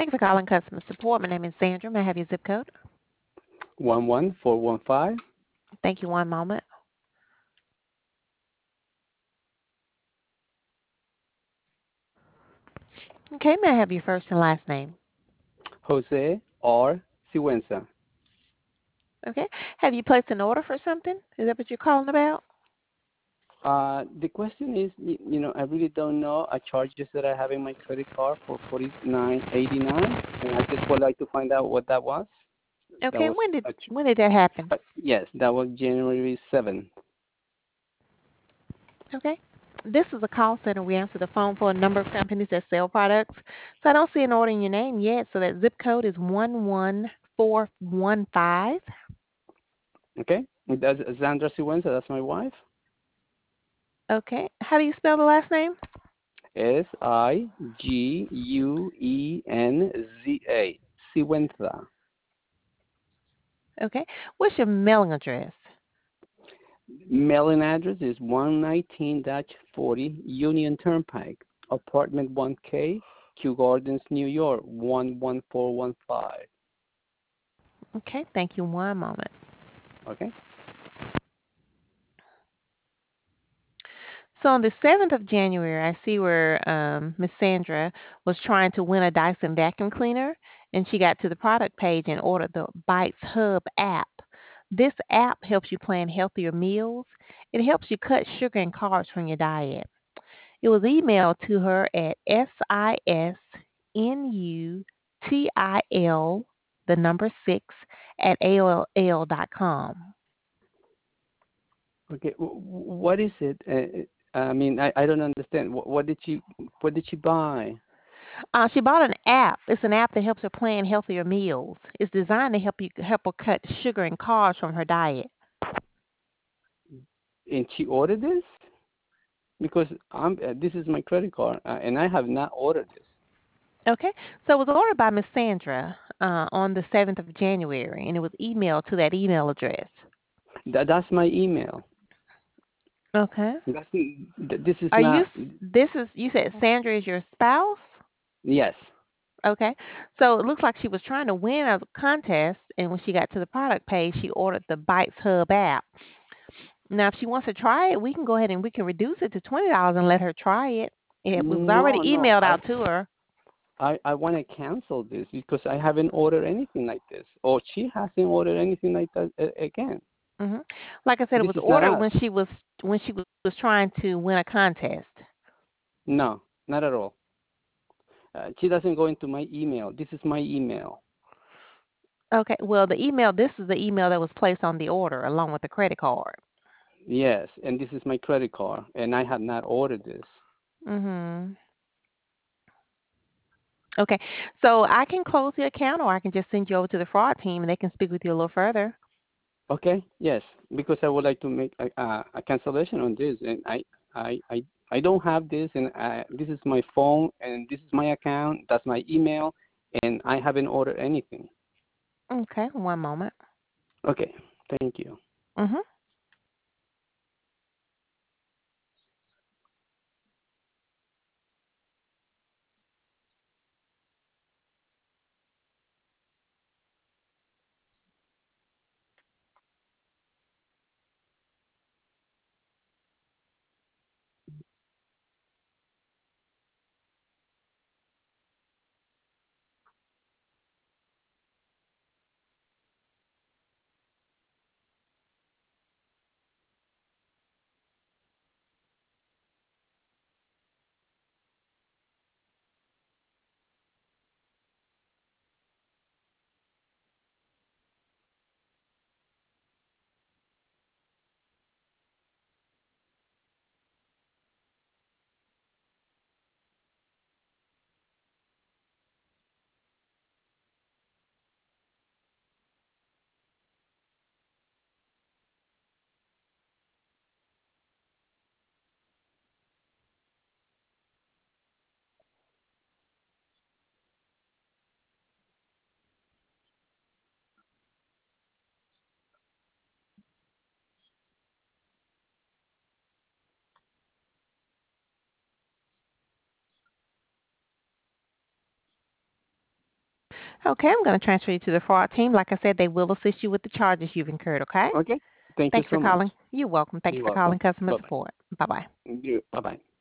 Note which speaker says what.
Speaker 1: Thank you for calling customer support. My name is Sandra. May I have your zip code?
Speaker 2: 11415.
Speaker 1: Thank you. One moment. Okay, may I have your first and last name?
Speaker 2: Jose R. Siwenza.
Speaker 1: Okay. Have you placed an order for something? Is that what you're calling about?
Speaker 2: The question is, I really don't know charges that I have in my credit card for 49.89, and I just would like to find out what that was. That
Speaker 1: Okay.
Speaker 2: was
Speaker 1: When did that happen?
Speaker 2: yes, that was January 7th.
Speaker 1: Okay. This is a call center. We answer the phone for a number of companies that sell products. So I don't see an order in your name yet. So that zip code is 11415.
Speaker 2: Okay, that's Sandra Siwenza. That's my wife.
Speaker 1: Okay. How do you spell the last name?
Speaker 2: Siguenza. Siwenza.
Speaker 1: Okay. What's your mailing address?
Speaker 2: Mailing address is 119-40 Union Turnpike, apartment 1K, Kew Gardens, New York, 11415.
Speaker 1: Okay. Thank you. One moment.
Speaker 2: Okay?
Speaker 1: So on the 7th of January, I see where Miss Sandra was trying to win a Dyson vacuum cleaner, and she got to the product page and ordered the Bites Hub app. This app helps you plan healthier meals. It helps you cut sugar and carbs from your diet. It was emailed to her at SISNUTIL, the number 6, at AOL.com.
Speaker 2: Okay. What is it? I mean, I don't understand. What did she buy?
Speaker 1: She bought an app. It's an app that helps her plan healthier meals. It's designed to help her cut sugar and carbs from her diet.
Speaker 2: And she ordered this? Because this is my credit card, and I have not ordered this.
Speaker 1: Okay, so it was ordered by Miss Sandra on the 7th of January, and it was emailed to that email address.
Speaker 2: That's my email.
Speaker 1: Okay.
Speaker 2: This is
Speaker 1: Are you?
Speaker 2: not.
Speaker 1: This is you said Sandra is your spouse?
Speaker 2: Yes.
Speaker 1: Okay. So it looks like she was trying to win a contest, and when she got to the product page, she ordered the Bites Hub app. Now, if she wants to try it, we can go ahead and we can reduce it to $20 and let her try it. It was already
Speaker 2: No, no.
Speaker 1: emailed
Speaker 2: I
Speaker 1: out to her.
Speaker 2: I want to cancel this because I haven't ordered anything like this, or she hasn't ordered anything like that again.
Speaker 1: hmm Like I said, it
Speaker 2: This
Speaker 1: was
Speaker 2: is not
Speaker 1: ordered
Speaker 2: us.
Speaker 1: when she was trying to win a contest.
Speaker 2: No, not at all. She doesn't go into my email. This is my email.
Speaker 1: Okay. Well, the email. This is the email that was placed on the order along with the credit card.
Speaker 2: Yes, and this is my credit card, and I have not ordered this.
Speaker 1: hmm Okay. So I can close the account, or I can just send you over to the fraud team, and they can speak with you a little further.
Speaker 2: Okay, yes, because I would like to make a cancellation on this, and I don't have this, and this is my phone, and this is my account, that's my email, and I haven't ordered anything.
Speaker 1: Okay. One moment.
Speaker 2: Okay, thank you.
Speaker 1: hmm Okay, I'm going to transfer you to the fraud team. Like I said, they will assist you with the charges you've incurred, okay?
Speaker 2: Okay. Thank you
Speaker 1: Thanks for
Speaker 2: so much.
Speaker 1: calling. You're welcome. Thank you
Speaker 2: You're
Speaker 1: for calling
Speaker 2: welcome.
Speaker 1: customer
Speaker 2: Bye bye.
Speaker 1: support. Bye bye.
Speaker 2: You. Bye bye.